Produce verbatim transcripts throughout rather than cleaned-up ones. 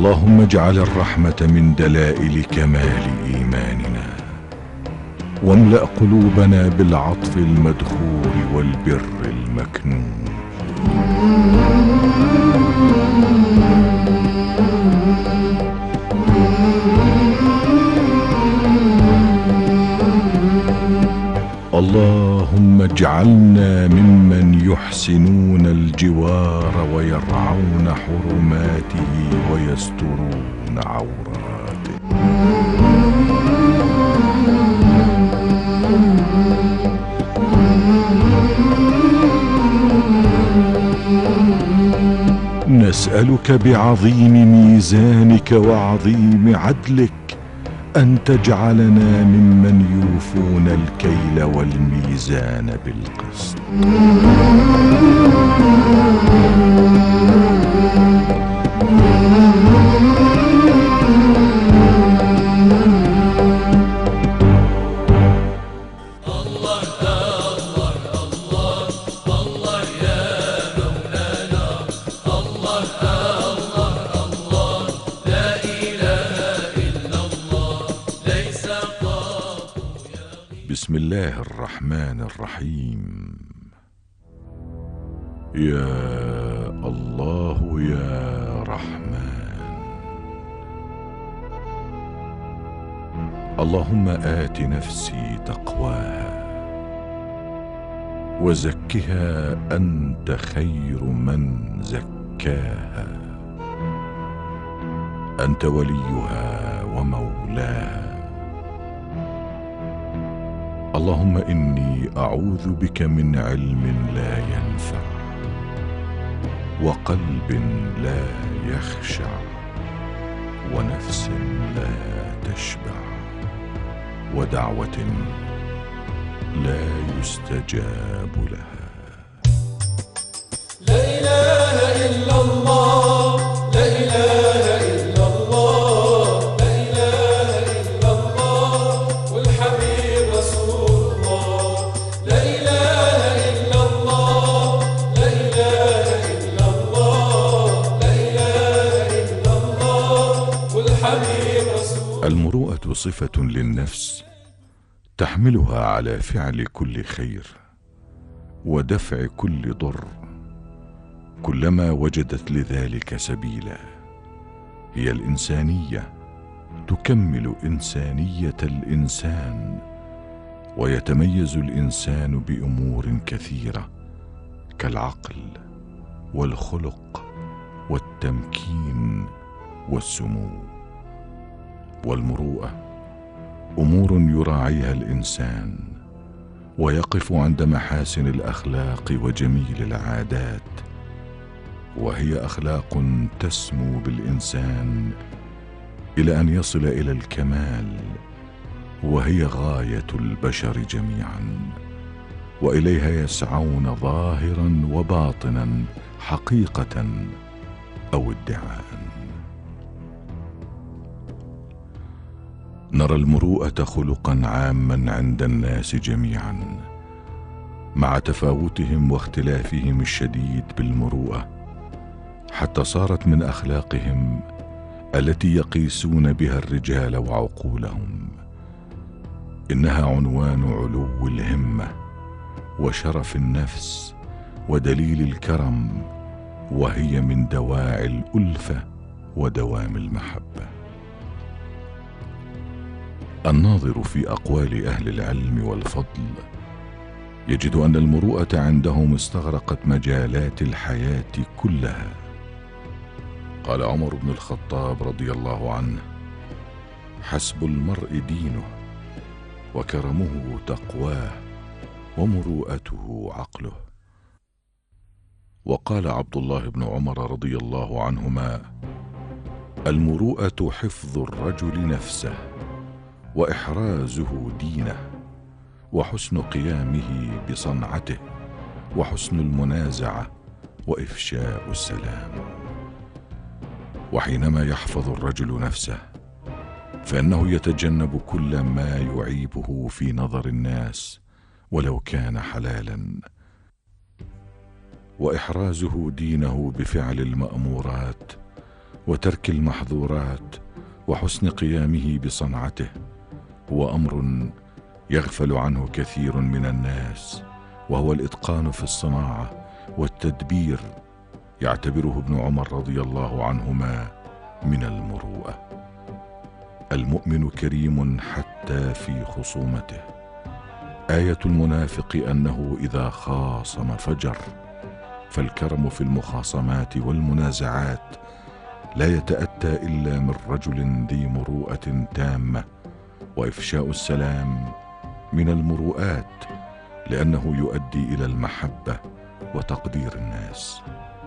اللهم اجعل الرحمة من دلائل كمال إيماننا، واملأ قلوبنا بالعطف المدخور والبر المكنون. اللهم اجعلنا ممن يحسنون الجوار ويرعون حرماته ويسترون عوراته. نسألك بعظيم ميزانك وعظيم عدلك أن تجعلنا ممن يوفون الكيل والميزان بالقسط. بسم الله الرحمن الرحيم. يا الله يا رحمن، اللهم آت نفسي تقواها وزكها أنت خير من زكاها، أنت وليها ومولاها. اللهم إني أعوذ بك من علم لا ينفع، وقلب لا يخشع، ونفس لا تشبع، ودعوة لا يستجاب لها. لا إله إلا الله، لا إله إلا الله، لا إله إلا الله، والحبيب رسول الله. لا إله إلا الله، لا إله إلا الله، لا إله إلا الله، والحبيب رسول الله. المروءة صفة للنفس تحملها على فعل كل خير ودفع كل ضر كلما وجدت لذلك سبيلا. هي الإنسانية تكمل إنسانية الإنسان، ويتميز الإنسان بأمور كثيرة كالعقل والخلق والتمكين والسمو. والمروءة أمور يراعيها الإنسان ويقف عند محاسن الأخلاق وجميل العادات، وهي أخلاق تسمو بالإنسان إلى أن يصل إلى الكمال، وهي غاية البشر جميعا، وإليها يسعون ظاهرا وباطنا، حقيقة أو ادعاء. نرى المروءة خلقا عاما عند الناس جميعا، مع تفاوتهم واختلافهم الشديد بالمروءة، حتى صارت من أخلاقهم التي يقيسون بها الرجال وعقولهم. إنها عنوان علو الهمة وشرف النفس ودليل الكرم، وهي من دواعي الألفة ودوام المحبة. الناظر في أقوال أهل العلم والفضل يجد أن المروءة عندهم استغرقت مجالات الحياة كلها. قال عمر بن الخطاب رضي الله عنه: حسب المرء دينه، وكرمه تقواه، ومروءته عقله. وقال عبد الله بن عمر رضي الله عنهما: المروءة حفظ الرجل نفسه، وإحرازه دينه، وحسن قيامه بصنعته، وحسن المنازعة، وإفشاء السلام. وحينما يحفظ الرجل نفسه فإنه يتجنب كل ما يعيبه في نظر الناس ولو كان حلالا، وإحرازه دينه بفعل المأمورات وترك المحظورات وحسن قيامه بصنعته هو أمر يغفل عنه كثير من الناس، وهو الإتقان في الصناعة والتدبير، يعتبره ابن عمر رضي الله عنهما من المروءة. المؤمن كريم حتى في خصومته. آية المنافق أنه إذا خاصم فجر، فالكرم في المخاصمات والمنازعات لا يتأتى إلا من رجل ذي مروءة تامة، وإفشاء السلام من المروءات لأنه يؤدي إلى المحبة وتقدير الناس.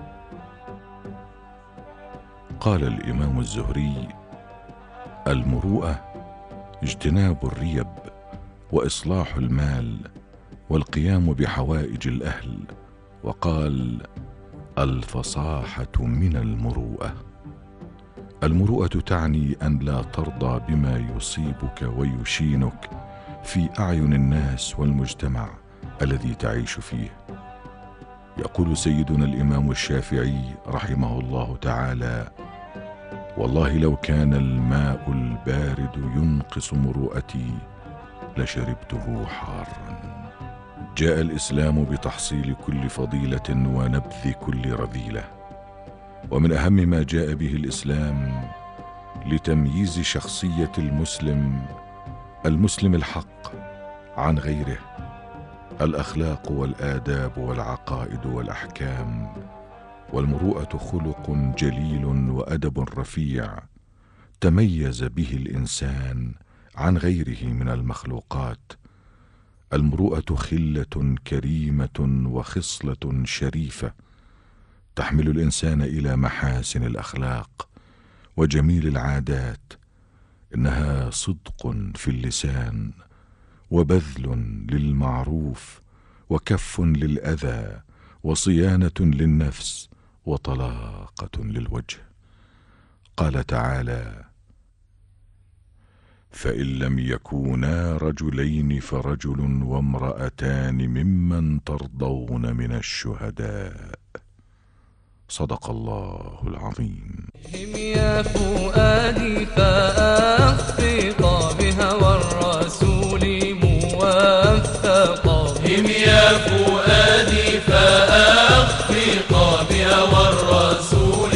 قال الإمام الزهري: المروءة اجتناب الريب وإصلاح المال والقيام بحوائج الأهل. وقال: الفصاحة من المروءة. المروءة تعني أن لا ترضى بما يصيبك ويشينك في أعين الناس والمجتمع الذي تعيش فيه. يقول سيدنا الإمام الشافعي رحمه الله تعالى: والله لو كان الماء البارد ينقص مروءتي لشربته حارا. جاء الإسلام بتحصيل كل فضيلة ونبذ كل رذيلة، ومن أهم ما جاء به الإسلام لتمييز شخصية المسلم المسلم الحق عن غيره الأخلاق والآداب والعقائد والأحكام. والمروءة خلق جليل وأدب رفيع تميز به الإنسان عن غيره من المخلوقات. المروءة خلة كريمة وخصلة شريفة تحمل الإنسان إلى محاسن الأخلاق وجميل العادات. إنها صدق في اللسان، وبذل للمعروف، وكف للأذى، وصيانة للنفس، وطلاقة للوجه. قال تعالى: فإن لم يكونا رجلين فرجل وامرأتان ممن ترضون من الشهداء. صدق الله العظيم. هم يا فؤادي فأخفق بهوى الرسول موفقا. هم يا فؤادي فأخفق بهوى الرسول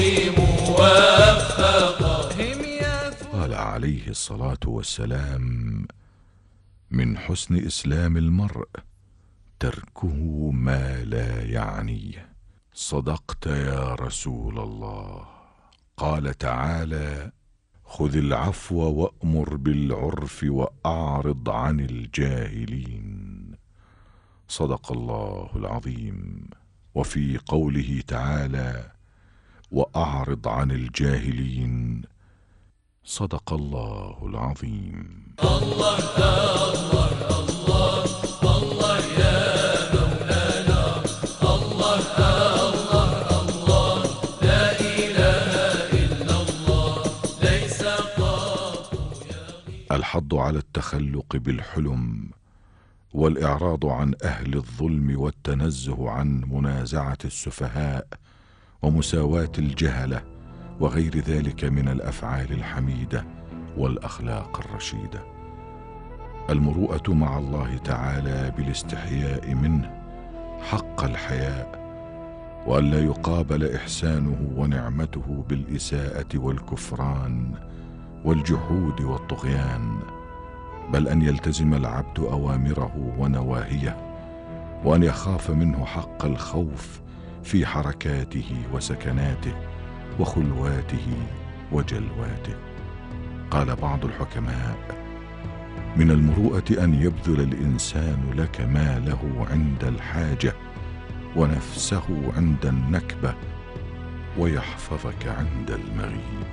موفقا. هم يا قال عليه الصلاة والسلام: من حسن إسلام المرء تركه ما لا يعنيه. صدقت يا رسول الله. قال تعالى: خذ العفو وأمر بالعرف وأعرض عن الجاهلين. صدق الله العظيم. وفي قوله تعالى: وأعرض عن الجاهلين. صدق الله العظيم. الله الله الله الله يا مولانا. الله الله الله لا إله إلا الله ليس قط يغيب. الحض على التخلق بالحلم والإعراض عن أهل الظلم والتنزه عن منازعة السفهاء ومساواة الجهلة وغير ذلك من الأفعال الحميدة والأخلاق الرشيدة. المروءة مع الله تعالى بالاستحياء منه حق الحياء، وأن لا يقابل إحسانه ونعمته بالإساءة والكفران والجحود والطغيان، بل أن يلتزم العبد أوامره ونواهيه، وأن يخاف منه حق الخوف في حركاته وسكناته وخلواته وجلواته. قال بعض الحكماء: من المروءة أن يبذل الإنسان لك ماله عند الحاجة ونفسه عند النكبة ويحفظك عند المغيب.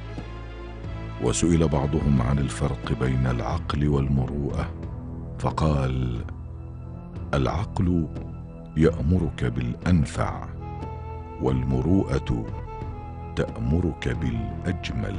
وسئل بعضهم عن الفرق بين العقل والمروءة فقال: العقل يأمرك بالأنفع، والمروءة تأمرك بالأجمل.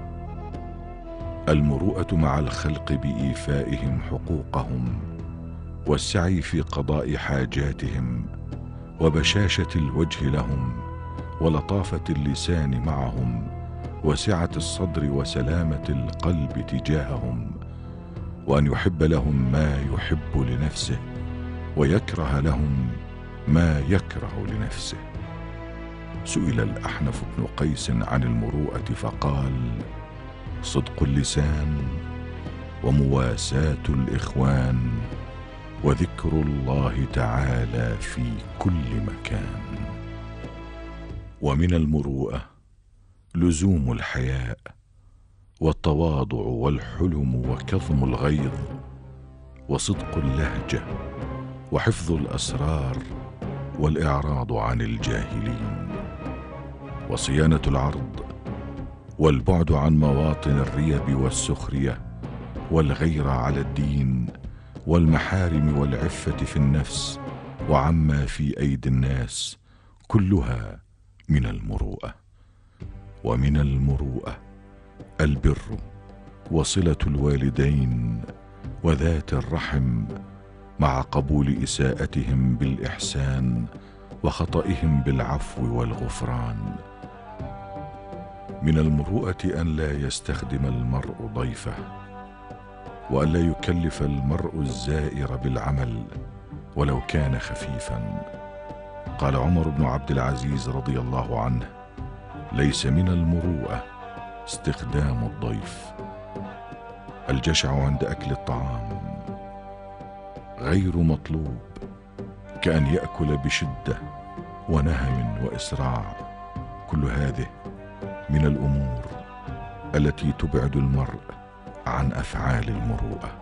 المروءة مع الخلق بإيفائهم حقوقهم والسعي في قضاء حاجاتهم وبشاشة الوجه لهم ولطافة اللسان معهم وسعة الصدر وسلامة القلب تجاههم، وأن يحب لهم ما يحب لنفسه ويكره لهم ما يكره لنفسه. سئل الأحنف بن قيس عن المروءة فقال: صدق اللسان، ومواساة الإخوان، وذكر الله تعالى في كل مكان. ومن المروءة لزوم الحياء والتواضع والحلم وكظم الغيظ وصدق اللهجة وحفظ الأسرار والإعراض عن الجاهلين وصيانة العرض والبعد عن مواطن الريب والسخرية والغيرة على الدين والمحارم والعفة في النفس وعما في أيدي الناس، كلها من المروءة. ومن المروءة البر وصلة الوالدين وذات الرحم مع قبول إساءتهم بالإحسان وخطئهم بالعفو والغفران. من المروءة أن لا يستخدم المرء ضيفه، وأن لا يكلف المرء الزائر بالعمل ولو كان خفيفا. قال عمر بن عبد العزيز رضي الله عنه: ليس من المروءة استخدام الضيف. الجشع عند أكل الطعام غير مطلوب، كأن يأكل بشدة ونهم وإسراع. كل هذه من الأمور التي تبعد المرء عن أفعال المروءة.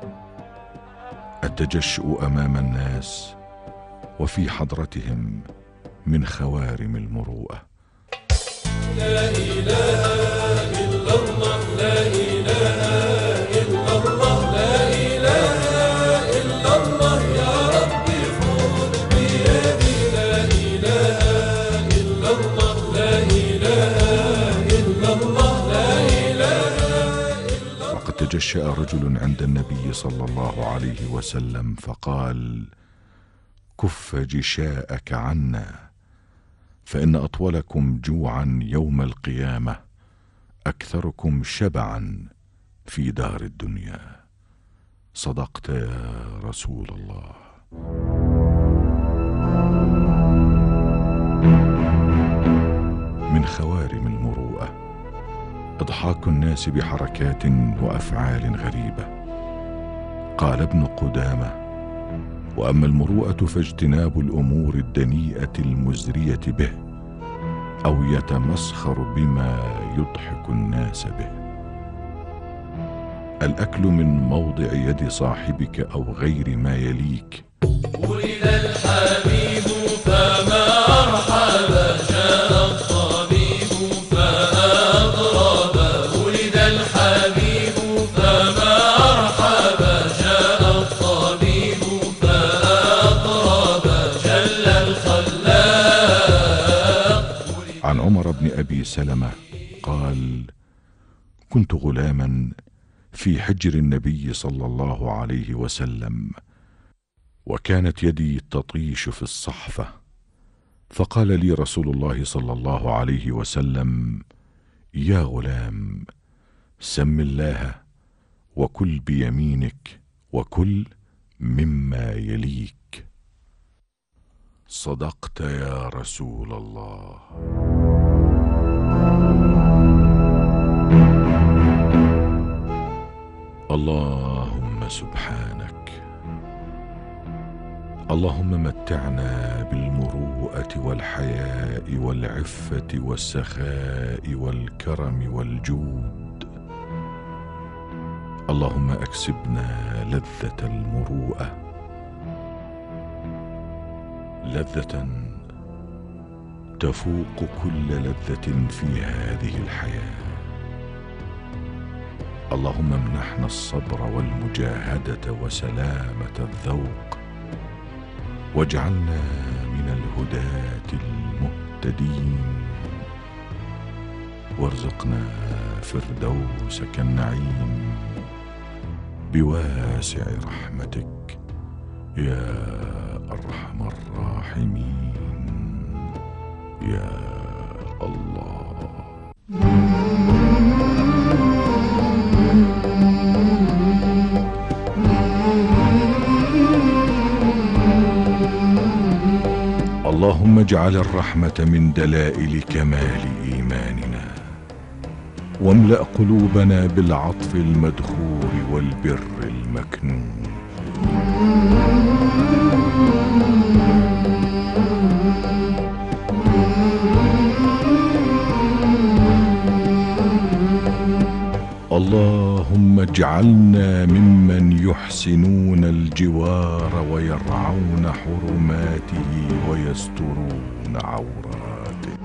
التجشؤ أمام الناس وفي حضرتهم من خوارم المروءة. لا إله إلا الله، لا إله إلا الله، لا إله إلا الله، يا ربي خذ بيدي. لا إله إلا الله، لا إله إلا الله، لا إله إلا الله. وقد تجشأ رجل عند النبي صلى الله عليه وسلم فقال: كف جشاءك عنا، فإن أطولكم جوعا يوم القيامة أكثركم شبعا في دار الدنيا. صدقت يا رسول الله. من خوارم المروءة إضحاك الناس بحركات وأفعال غريبة. قال ابن قدامة: وأما المروءة فاجتناب الأمور الدنيئة المزرية به، أو يتمسخر بما يضحك الناس به. الأكل من موضع يد صاحبك أو غير ما يليك. ولد الحبيب فما أرحب، جاء الطبيب فأضرب. ولد الحبيب فما أرحب، جاء الطبيب فأضرب. جل الخلاق. عن عمر بن أبي سلمة قال: كنت غلاما في حجر النبي صلى الله عليه وسلم، وكانت يدي تطيش في الصحفة، فقال لي رسول الله صلى الله عليه وسلم: يا غلام، سم الله وكل بيمينك وكل مما يليك. صدقت يا رسول الله. اللهم سبحانك، اللهم متعنا بالمروءة والحياء والعفة والسخاء والكرم والجود. اللهم أكسبنا لذة المروءة، لذة تفوق كل لذة في هذه الحياة. اللهم امنحنا الصبر والمجاهدة وسلامة الذوق، واجعلنا من الهداة المهتدين، وارزقنا فردوسك النعيم بواسع رحمتك يا أرحم الراحمين يا الله. اللهم اجعل الرحمة من دلائل كمال إيماننا، واملأ قلوبنا بالعطف المدخور والبر المكنون. اللهم اجعلنا ممن يحسنون الجوار ويرعون حرماته ويسترون عوراته.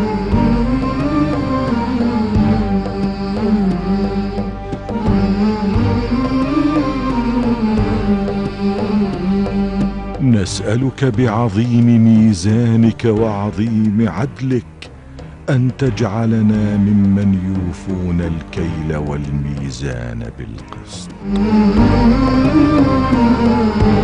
نسألك بعظيم ميزانك وعظيم عدلك أن تجعلنا ممن يوفون الكيل والميزان بالقسط.